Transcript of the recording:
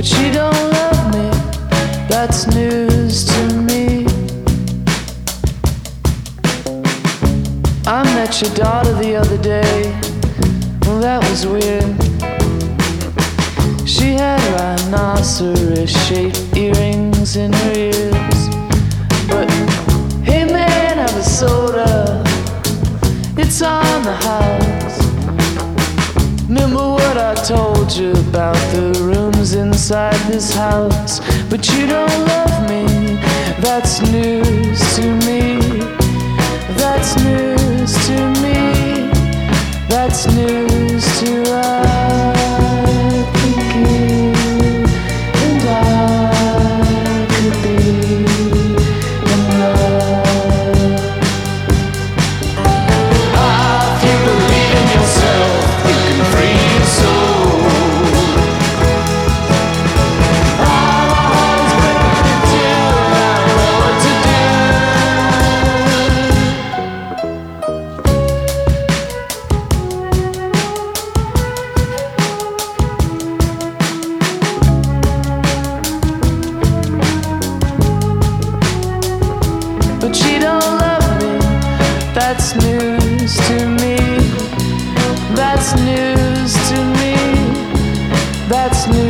but she don't love me. That's news to me. I met your daughter the other day. Well, that was weird. She had rhinoceros-shaped earrings in her ears. But hey man, have a soda, it's on the house. Remember what I told you about the rooms inside this house? But you don't love me, that's news to me. That's news to me. That's news to I think you and I could be in love. If you believe in yourself, you can free your soul. My heart is burning too, I don't know what to do. But she don't love me, that's news to me. That's news to me. That's news.